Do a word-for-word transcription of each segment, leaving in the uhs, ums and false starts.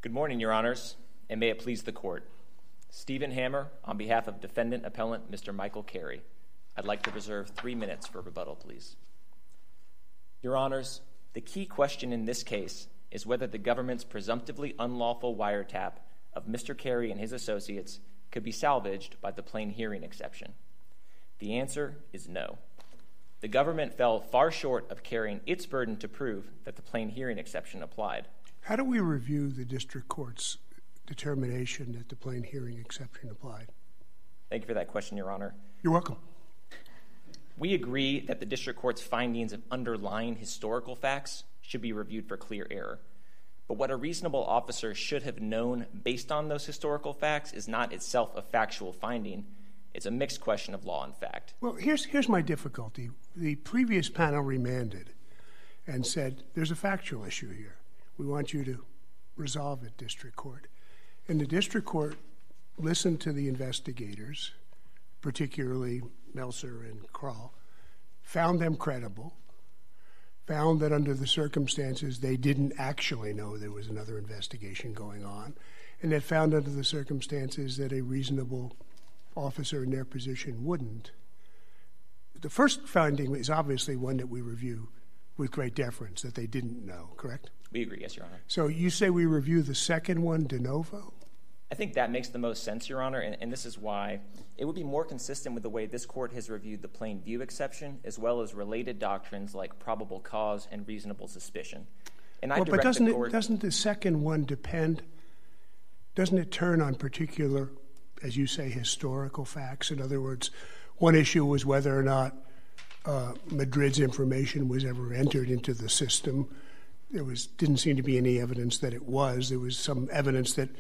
Good morning, Your Honors, and may it please the Court. Stephen Hammer, on behalf of Defendant Appellant Mister Michael Carey. I'd like to reserve three minutes for rebuttal, please. Your Honors, the key question in this case is whether the government's presumptively unlawful wiretap of Mister Carey and his associates could be salvaged by the plain hearing exception. The answer is no. The government fell far short of carrying its burden to prove that the plain hearing exception applied. How do we review the district court's determination that the plain hearing exception applied? Thank you for that question, Your Honor. You're welcome. We agree that the district court's findings of underlying historical facts should be reviewed for clear error. But what a reasonable officer should have known based on those historical facts is not itself a factual finding. It's a mixed question of law and fact. Well, here's here's my difficulty. The previous panel remanded and said, there's a factual issue here. We want you to resolve it, district court. And the district court listened to the investigators, particularly Meltzer and Kroll, found them credible, found that under the circumstances they didn't actually know there was another investigation going on, and that found under the circumstances that a reasonable officer in their position wouldn't. The first finding is obviously one that we review with great deference, that they didn't know, correct? We agree, yes, Your Honor. So you say we review the second one de novo? I think that makes the most sense, Your Honor, and, and this is why it would be more consistent with the way this court has reviewed the plain view exception, as well as related doctrines like probable cause and reasonable suspicion. And I well, direct but doesn't the it court, doesn't the second one depend? Doesn't it turn on particular, as you say, historical facts? In other words, one issue was whether or not uh, Madrid's information was ever entered into the system. There was didn't seem to be any evidence that it was. There was some evidence that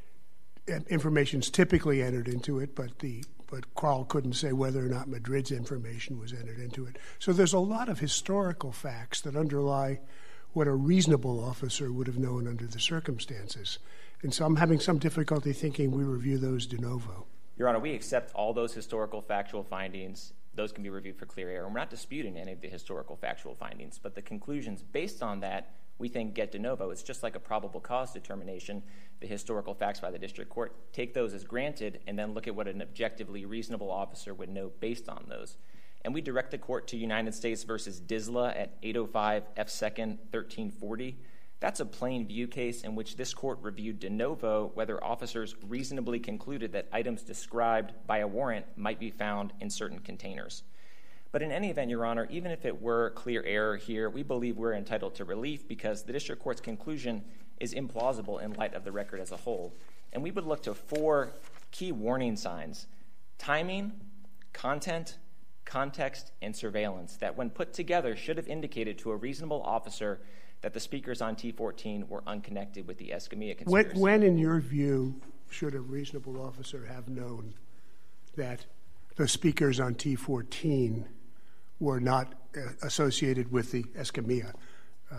information's typically entered into it, but the but Kroll couldn't say whether or not Madrid's information was entered into it. So there's a lot of historical facts that underlie what a reasonable officer would have known under the circumstances. And so I'm having some difficulty thinking we review those de novo. Your Honor, we accept all those historical factual findings. Those can be reviewed for clear error. And we're not disputing any of the historical factual findings, but the conclusions based on that we think get de novo. It's just like a probable cause determination. The historical facts by the district court, take those as granted and then look at what an objectively reasonable officer would know based on those. And we direct the court to United States versus Disla at eight oh five F second thirteen forty. That's a plain view case in which this court reviewed de novo whether officers reasonably concluded that items described by a warrant might be found in certain containers. But in any event, Your Honor, even if it were clear error here, we believe we're entitled to relief because the district court's conclusion is implausible in light of the record as a whole. And we would look to four key warning signs: timing, content, context, and surveillance that when put together should have indicated to a reasonable officer that the speakers on T fourteen were unconnected with the Escamilla conspiracy. When, when, in your view, should a reasonable officer have known that the speakers on T fourteen were not uh, associated with the Escamilla uh,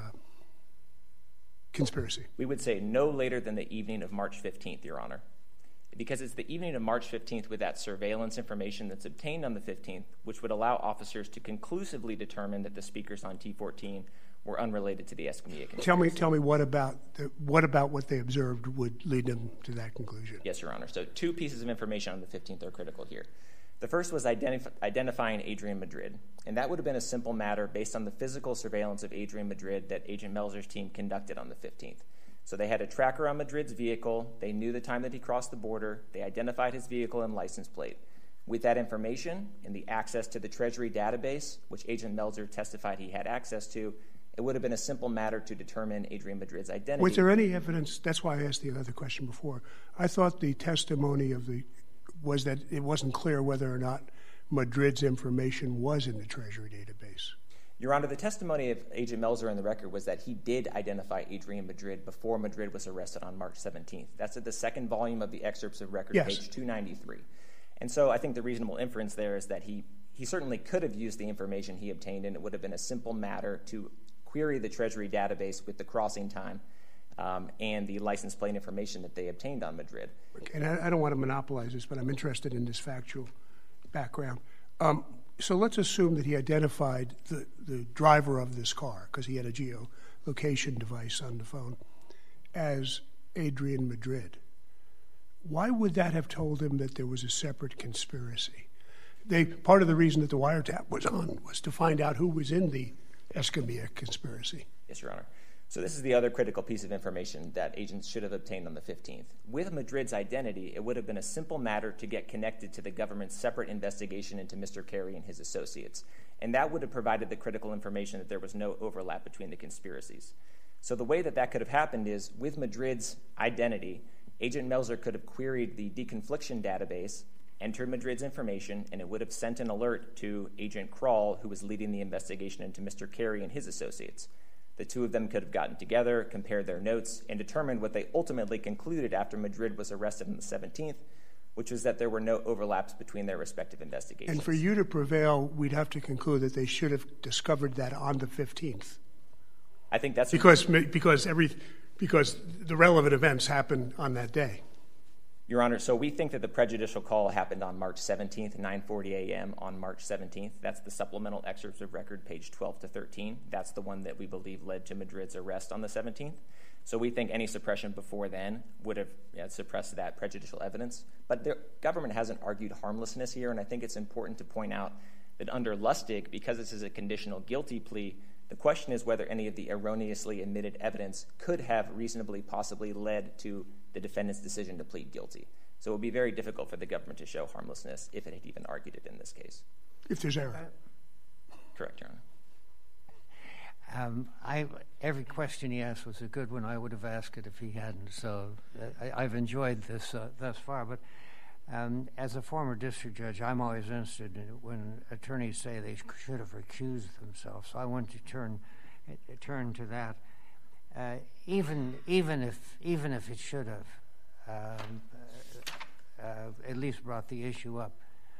conspiracy? We would say no later than the evening of March fifteenth, Your Honor, because it's the evening of March fifteenth with that surveillance information that's obtained on the fifteenth, which would allow officers to conclusively determine that the speakers on T fourteen were unrelated to the Escamilla conspiracy. Tell me, tell me what about the, what about what they observed would lead them to that conclusion? Yes, Your Honor. So two pieces of information on the fifteenth are critical here. The first was identif- identifying Adrian Madrid, and that would have been a simple matter based on the physical surveillance of Adrian Madrid that Agent Melzer's team conducted on the fifteenth. So they had a tracker on Madrid's vehicle. They knew the time that he crossed the border. They identified his vehicle and license plate. With that information and the access to the Treasury database, which Agent Melzer testified he had access to, it would have been a simple matter to determine Adrian Madrid's identity. Was there any evidence? That's why I asked the other question before. I thought the testimony of the was that it wasn't clear whether or not Madrid's information was in the Treasury database. Your Honor, the testimony of Agent Melzer in the record was that he did identify Adrian Madrid before Madrid was arrested on March seventeenth. That's at the second volume of the excerpts of record, yes. Page two ninety-three. And so I think the reasonable inference there is that he, he certainly could have used the information he obtained, and it would have been a simple matter to query the Treasury database with the crossing time um, and the license plate information that they obtained on Madrid. Okay, and I, I don't want to monopolize this, but I'm interested in this factual background. Um, so let's assume that he identified the, the driver of this car, because he had a geolocation device on the phone, as Adrian Madrid, why would that have told him that there was a separate conspiracy? They, part of the reason that the wiretap was on was to find out who was in the Escamilla conspiracy. Yes, Your Honor. So this is the other critical piece of information that agents should have obtained on the fifteenth. With Madrid's identity, it would have been a simple matter to get connected to the government's separate investigation into Mister Carey and his associates, and that would have provided the critical information that there was no overlap between the conspiracies. So the way that that could have happened is, with Madrid's identity, Agent Melzer could have queried the deconfliction database, entered Madrid's information, and it would have sent an alert to Agent Kroll, who was leading the investigation into Mister Carey and his associates. The two of them could have gotten together, compared their notes, and determined what they ultimately concluded after Madrid was arrested on the seventeenth, which was that there were no overlaps between their respective investigations. And for you to prevail, we'd have to conclude that they should have discovered that on the fifteenth. I think that's because because every because the relevant events happened on that day. Your Honor, so we think that the prejudicial call happened on March seventeenth, nine forty a.m. on March seventeenth. That's the supplemental excerpts of record, page twelve to thirteen. That's the one that we believe led to Madrid's arrest on the seventeenth. So we think any suppression before then would have you know, suppressed that prejudicial evidence. But the government hasn't argued harmlessness here, and I think it's important to point out that under Lustig, because this is a conditional guilty plea, the question is whether any of the erroneously admitted evidence could have reasonably possibly led to the defendant's decision to plead guilty. So it would be very difficult for the government to show harmlessness if it had even argued it in this case. If there's error. Correct, Your Honor. Um, I, every question he asked was a good one. I would have asked it if he hadn't. So uh, I, I've enjoyed this uh, thus far. But um, as a former district judge, I'm always interested in when attorneys say they should have recused themselves. So I want to turn uh, turn to that. Uh, even even if even if it should have um, uh, uh, at least brought the issue up,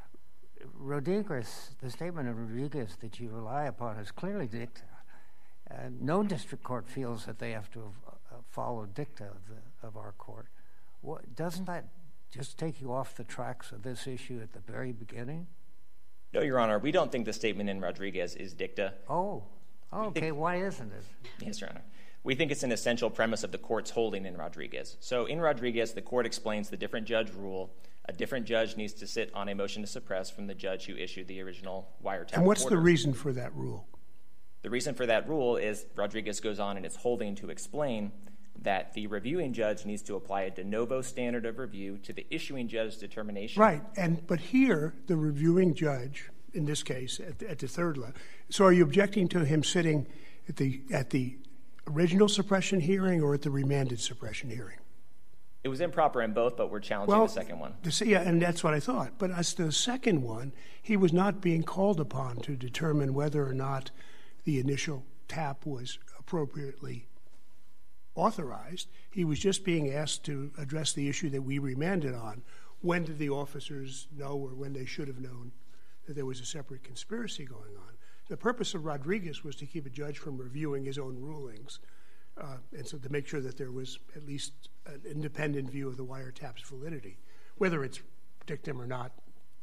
Rodriguez, the statement of Rodriguez that you rely upon is clearly dicta. Uh, no district court feels that they have to have uh, followed dicta of, the, of our court. What, doesn't that just take you off the tracks of this issue at the very beginning? No, Your Honor. We don't think the statement in Rodriguez is dicta. Oh, oh okay. Think, Why isn't it? Yes, Your Honor. We think it's an essential premise of the court's holding in Rodriguez. So in Rodriguez, the court explains the different judge rule. A different judge needs to sit on a motion to suppress from the judge who issued the original wiretap. And what's order. the reason for that rule? The reason for that rule is Rodriguez goes on in its holding to explain that the reviewing judge needs to apply a de novo standard of review to the issuing judge's determination. Right, and but here the reviewing judge, in this case, at the, at the third level. So are you objecting to him sitting at the at the original suppression hearing or at the remanded suppression hearing? It was improper in both, but we're challenging well, the second one. The, yeah, and that's what I thought. But as to the second one, he was not being called upon to determine whether or not the initial tap was appropriately authorized. He was just being asked to address the issue that we remanded on. When did the officers know, or when they should have known, that there was a separate conspiracy going on? The purpose of Rodriguez was to keep a judge from reviewing his own rulings, uh, and so to make sure that there was at least an independent view of the wiretap's validity. Whether it's dictum or not,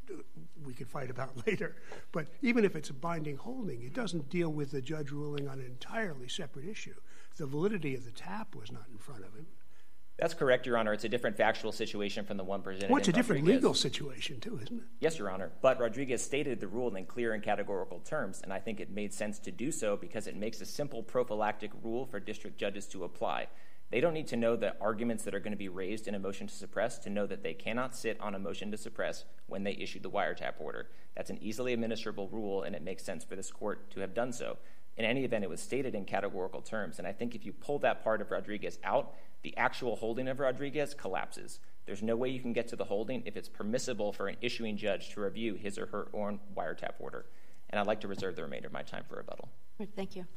we could fight about later. But even if it's a binding holding, it doesn't deal with the judge ruling on an entirely separate issue. The validity of the tap was not in front of him. That's correct, Your Honor. It's a different factual situation from the one presented well, it's in a different Rodriguez. Legal situation, too, isn't it? Yes, Your Honor. But Rodriguez stated the rule in clear and categorical terms, and I think it made sense to do so because it makes a simple prophylactic rule for district judges to apply. They don't need to know the arguments that are going to be raised in a motion to suppress to know that they cannot sit on a motion to suppress when they issue the wiretap order. That's an easily administrable rule, and it makes sense for this court to have done so. In any event, it was stated in categorical terms, and I think if you pull that part of Rodriguez out, the actual holding of Rodriguez collapses. There's no way you can get to the holding if it's permissible for an issuing judge to review his or her own wiretap order. And I'd like to reserve the remainder of my time for rebuttal. Thank you.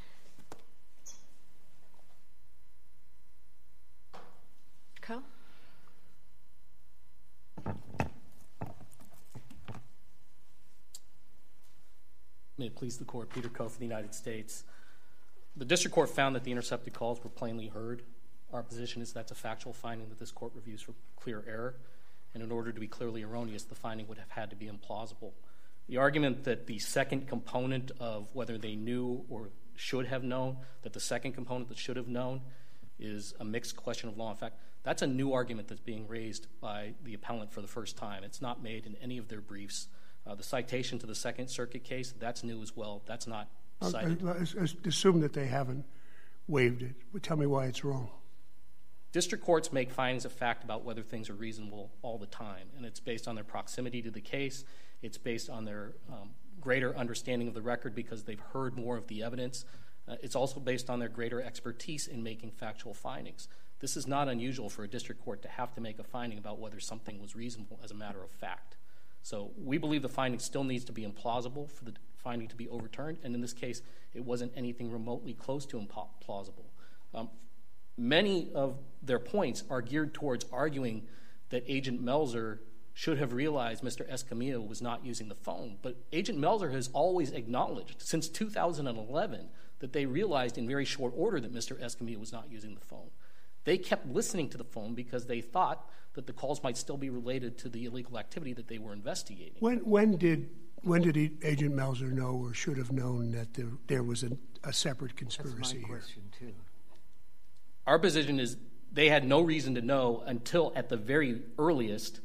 Co? May it please the Court, Peter Coe for the United States. The district court found that the intercepted calls were plainly heard. Our position is that's a factual finding that this court reviews for clear error, and in order to be clearly erroneous, the finding would have had to be implausible. The argument that the second component of whether they knew or should have known, that the second component that should have known is a mixed question of law. In fact, that's a new argument that's being raised by the appellant for the first time. It's not made in any of their briefs. Uh, the citation to the Second Circuit case, that's new as well. That's not cited. Uh, assume that they haven't waived it. Tell me why it's wrong. District courts make findings of fact about whether things are reasonable all the time, and it's based on their proximity to the case. It's based on their um, greater understanding of the record because they've heard more of the evidence. Uh, it's also based on their greater expertise in making factual findings. This is not unusual for a district court to have to make a finding about whether something was reasonable as a matter of fact. So we believe the finding still needs to be implausible for the finding to be overturned, and in this case, it wasn't anything remotely close to implausible. Um, many of their points are geared towards arguing that Agent Melzer should have realized Mister Escamilla was not using the phone, but Agent Melzer has always acknowledged since two thousand eleven that they realized in very short order that Mister Escamilla was not using the phone. They kept listening to the phone because they thought that the calls might still be related to the illegal activity that they were investigating. When when did when did Agent Melzer know or should have known that there, there was a, a separate conspiracy That's my here? question, too. Our position is they had no reason to know until at the very earliest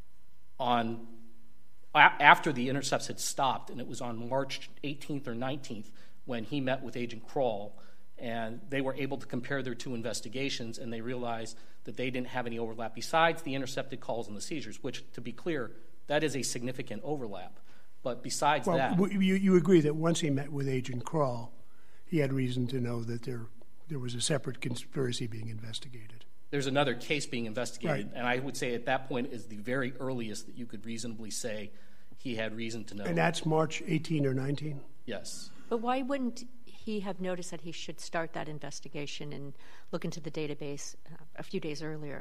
on a- after the intercepts had stopped, and it was on March eighteenth or nineteenth when he met with Agent Kroll, and they were able to compare their two investigations, and they realized that they didn't have any overlap besides the intercepted calls and the seizures, which, to be clear, that is a significant overlap. But besides well, that... Well, you, you agree that once he met with Agent Kroll, he had reason to know that there there was a separate conspiracy being investigated. There's another case being investigated, Right. and I would say at that point is the very earliest that you could reasonably say he had reason to know. And that's March eighteenth or nineteenth? Yes. But why wouldn't he have noticed that he should start that investigation and look into the database uh, a few days earlier?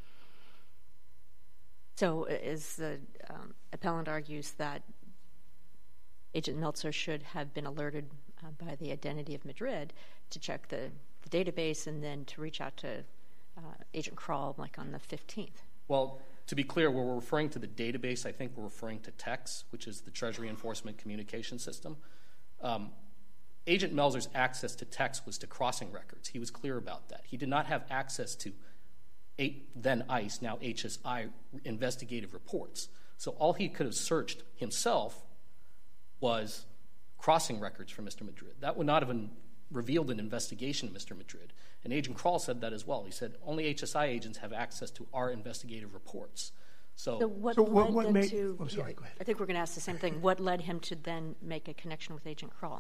So as the um, appellant argues that Agent Melzer should have been alerted uh, by the identity of Madrid to check the, the database and then to reach out to uh, Agent Kroll like on the fifteenth. Well, to be clear, when we're referring to the database, I think we're referring to TEX, which is the Treasury Enforcement Communication System. Um, Agent Melzer's access to TEX was to crossing records. He was clear about that. He did not have access to eight, then ICE, now H S I, investigative reports. So all he could have searched himself was crossing records for Mister Madrid. That would not have been revealed an investigation of Mister Madrid. And Agent Kroll said that as well. He said, only H S I agents have access to our investigative reports. So, So what So led what- what them made- to... I'm sorry, go ahead. I think we're going to ask the same thing. What led him to then make a connection with Agent Kroll?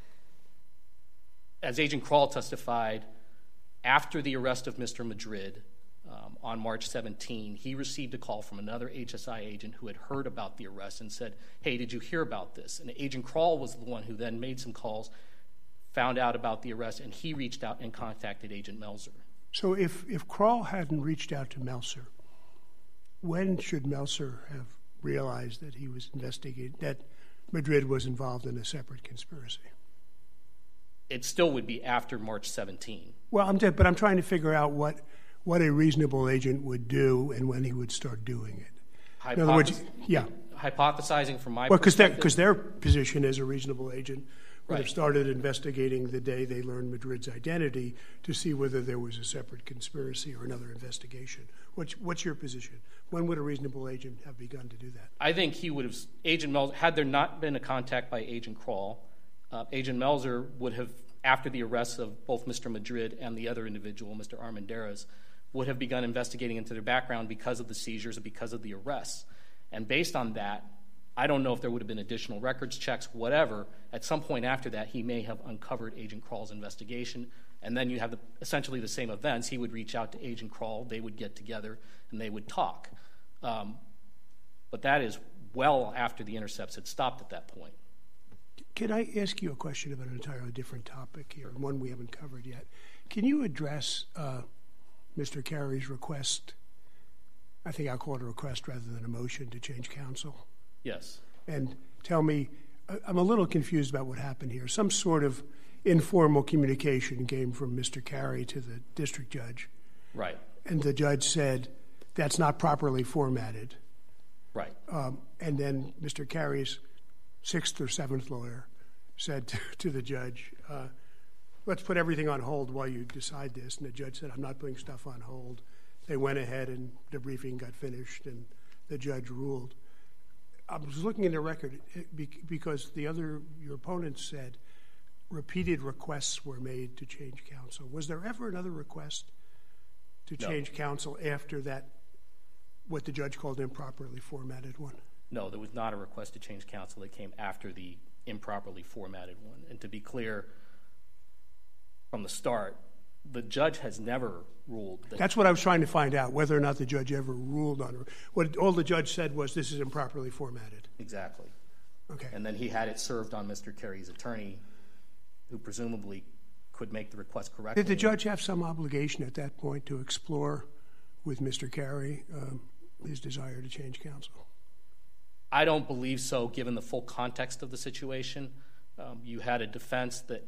as Agent Kroll testified, after the arrest of Mister Madrid um, on March seventeenth, he received a call from another H S I agent who had heard about the arrest and said, hey, did you hear about this? And Agent Kroll was the one who then made some calls, found out about the arrest, and he reached out and contacted Agent Melzer. So if, if Kroll hadn't reached out to Melzer, when should Melzer have realized that he was investigating, that Madrid was involved in a separate conspiracy? It still would be after March seventeenth. Well, I'm but I'm trying to figure out what what a reasonable agent would do and when he would start doing it. In other words, yeah. Hypothesizing from my Well, because perspective. their position as a reasonable agent would have Right. started investigating the day they learned Madrid's identity to see whether there was a separate conspiracy or another investigation. What's, what's your position? When would a reasonable agent have begun to do that? I think he would have, Agent Melzer, had there not been a contact by Agent Kroll, uh, Agent Melzer would have, after the arrests of both Mister Madrid and the other individual, Mister Armendariz, would have begun investigating into their background because of the seizures and because of the arrests. And based on that, I don't know if there would have been additional records checks, whatever. At some point after that, he may have uncovered Agent Kroll's investigation, and then you have the, essentially the same events. He would reach out to Agent Kroll, they would get together, and they would talk. Um, but that is well after the intercepts had stopped at that point. Can I ask you a question about an entirely different topic here, and one we haven't covered yet? Can you address uh, Mister Carey's request? I think I'll call it a request rather than a motion to change counsel. Yes. And tell me, I'm a little confused about what happened here. Some sort of informal communication came from Mister Carey to the district judge. Right. And the judge said, that's not properly formatted. Right. Um, and then Mister Carey's sixth or seventh lawyer said to, to the judge, uh, let's put everything on hold while you decide this. And the judge said, I'm not putting stuff on hold. They went ahead and the briefing got finished and the judge ruled. I was looking in the record because the other, your opponent said repeated requests were made to change counsel. Was there ever another request to change no. counsel after that, what the judge called improperly formatted one? No, there was not a request to change counsel that came after the improperly formatted one. And to be clear, from the start, the judge has never ruled. That That's what I was trying to find out, whether or not the judge ever ruled on it. What all the judge said was this is improperly formatted. Exactly. Okay. And then he had it served on Mister Carey's attorney, who presumably could make the request correctly. Did the judge have some obligation at that point to explore with Mister Carey um, his desire to change counsel? I don't believe so, given the full context of the situation. Um, you had a defense that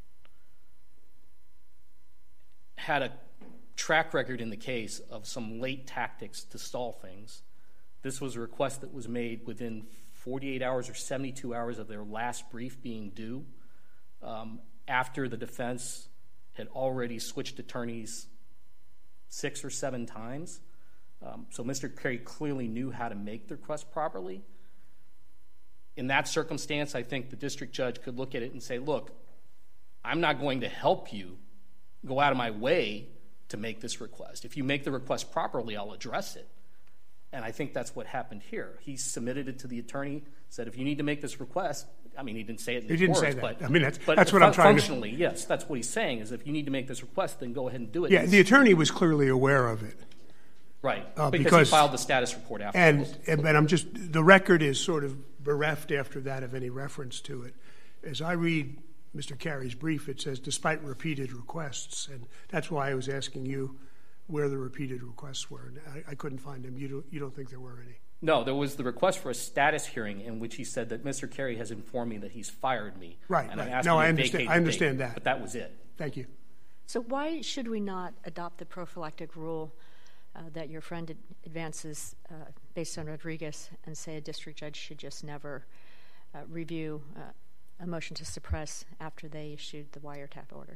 had a track record in the case of some late tactics to stall things. This was a request that was made within forty-eight hours or seventy-two hours of their last brief being due, um, after the defense had already switched attorneys six or seven times. Um, so Mister Carey clearly knew how to make the request properly. In that circumstance, I think the district judge could look at it and say, look, I'm not going to help you go out of my way to make this request. If you make the request properly, I'll address it. And I think that's what happened here. He submitted it to the attorney, said, if you need to make this request, I mean, he didn't say it in his He didn't words, say that. But, I mean, that's, but that's what I'm trying to... Functionally, yes, that's what he's saying, is if you need to make this request, then go ahead and do it. Yeah, the attorney was clearly aware of it. Right, uh, because, because he filed the status report afterwards. And, and, and I'm just, the record is sort of bereft after that of any reference to it. As I read Mister Carey's brief, it says, despite repeated requests, and that's why I was asking you where the repeated requests were. And I, I couldn't find them. You don't, you don't think there were any? No, there was the request for a status hearing in which he said that Mister Carey has informed me that he's fired me. Right, and right. I'm asking No, you I to understand, vacate I the understand date, that. But that was it. Thank you. So why should we not adopt the prophylactic rule uh, that your friend ad- advances uh, based on Rodriguez and say a district judge should just never uh, review uh, a motion to suppress after they issued the wiretap order?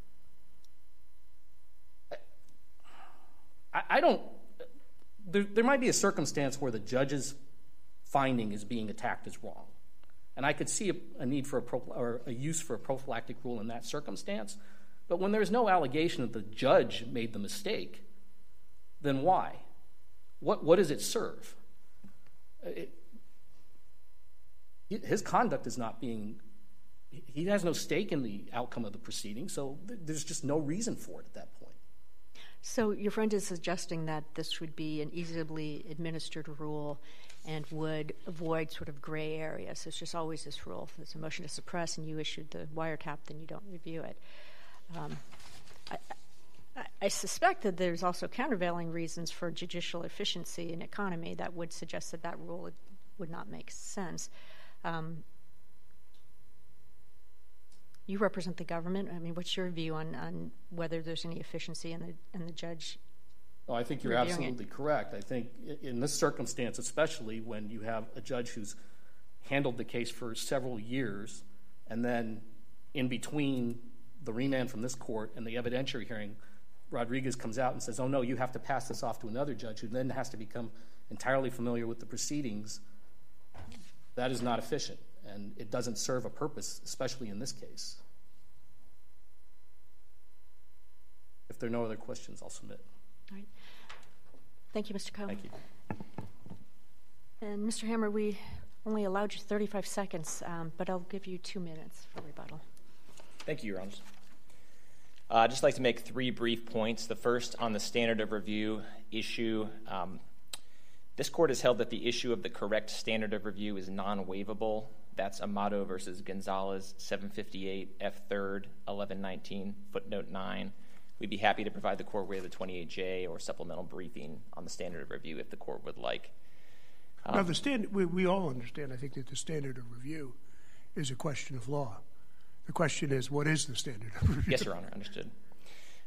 I, I don't... There, there might be a circumstance where the judge's finding is being attacked as wrong. And I could see a, a need for a, pro, or a use for a prophylactic rule in that circumstance. But when there's no allegation that the judge made the mistake, then why? What, what does it serve? It, his conduct is not being... He has no stake in the outcome of the proceeding, so th- there's just no reason for it at that point. So your friend is suggesting that this would be an easily administered rule and would avoid sort of gray areas. So it's just always this rule. If there's a motion to suppress and you issued the wiretap, then you don't review it. Um, I, I, I suspect that there's also countervailing reasons for judicial efficiency and economy that would suggest that that rule would, would not make sense. Um, You represent the government. I mean, what's your view on, on whether there's any efficiency in the in the judge? Oh, I think you're absolutely it? correct. I think in this circumstance, especially when you have a judge who's handled the case for several years, and then in between the remand from this court and the evidentiary hearing, Rodriguez comes out and says, oh, no, you have to pass this off to another judge who then has to become entirely familiar with the proceedings. That is not efficient. And it doesn't serve a purpose, especially in this case. If there are no other questions, I'll submit. All right. Thank you, Mister Coe. Thank you. And Mister Hammer, we only allowed you thirty-five seconds, um, but I'll give you two minutes for rebuttal. Thank you, Your Honors. Uh, I'd just like to make three brief points. The first on the standard of review issue. Um, this court has held that the issue of the correct standard of review is non-waivable. That's Amato versus Gonzalez, seven fifty-eight F third, eleven nineteen, footnote nine. We'd be happy to provide the court with a twenty-eight J or supplemental briefing on the standard of review if the court would like. Um, now, the stand, we, we all understand, I think, that the standard of review is a question of law. The question is, what is the standard of review? Yes, Your Honor, understood.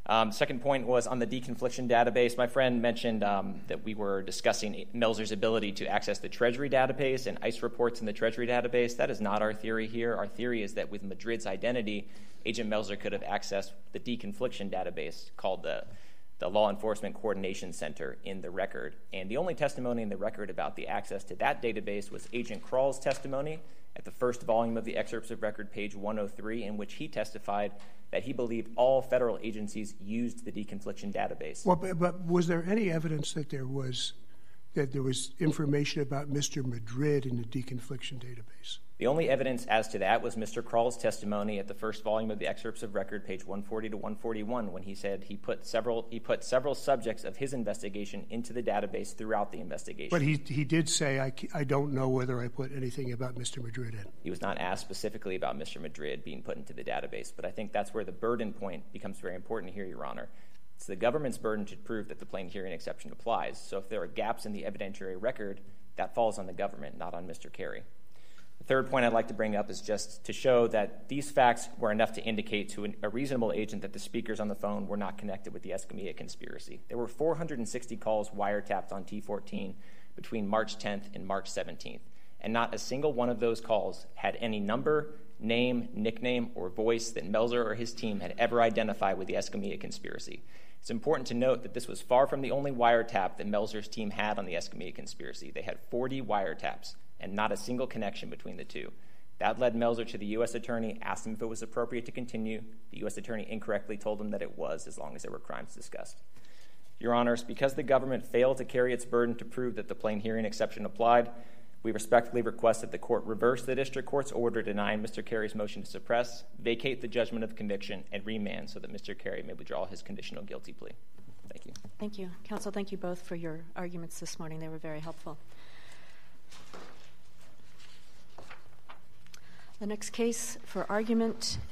Um, second point was on the deconfliction database. My friend mentioned um, that we were discussing Melzer's ability to access the Treasury database and ICE reports in the Treasury database. That is not our theory here. Our theory is that with Madrid's identity, Agent Melzer could have accessed the deconfliction database called the, the Law Enforcement Coordination Center in the record. And the only testimony in the record about the access to that database was Agent Krall's testimony at the first volume of the excerpts of record, page one oh three, in which he testified that he believed all federal agencies used the deconfliction database. Well, but, but was there any evidence that there was that there was information about Mister Madrid in the deconfliction database? The only evidence as to that was Mister Krall's testimony at the first volume of the excerpts of record, page one forty to one forty-one, when he said he put several he put several subjects of his investigation into the database throughout the investigation. But he he did say, I, I don't know whether I put anything about Mister Madrid in. He was not asked specifically about Mister Madrid being put into the database, but I think that's where the burden point becomes very important here, Your Honor. It's the government's burden to prove that the plain hearing exception applies. So if there are gaps in the evidentiary record, that falls on the government, not on Mister Carey. The third point I'd like to bring up is just to show that these facts were enough to indicate to an, a reasonable agent that the speakers on the phone were not connected with the Escamilla conspiracy. There were four hundred sixty calls wiretapped on T fourteen between March tenth and March seventeenth, and not a single one of those calls had any number, name, nickname, or voice that Melzer or his team had ever identified with the Escamilla conspiracy. It's important to note that this was far from the only wiretap that Melzer's team had on the Escamilla conspiracy. They had forty wiretaps and not a single connection between the two. That led Melzer to the U S attorney, asked him if it was appropriate to continue. The U S attorney incorrectly told him that it was, as long as there were crimes discussed. Your Honors, because the government failed to carry its burden to prove that the plain hearing exception applied, we respectfully request that the court reverse the district court's order denying Mister Carey's motion to suppress, vacate the judgment of conviction, and remand so that Mister Carey may withdraw his conditional guilty plea. Thank you. Thank you. Counsel, thank you both for your arguments this morning. They were very helpful. The next case for argument